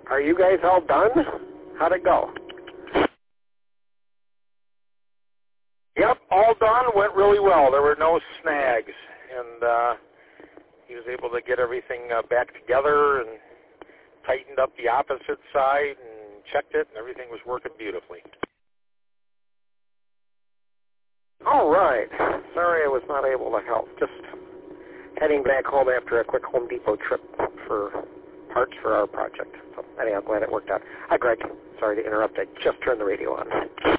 Are you guys all done? How'd it go? Yep, all done. Went really well. There were no snags, and he was able to get everything back together and tightened up the opposite side and checked it, and everything was working beautifully. All right. Sorry I was not able to help. Just heading back home after a quick Home Depot trip for parts for our project. So anyhow, glad it worked out. Hi, Greg. Sorry to interrupt. I just turned the radio on.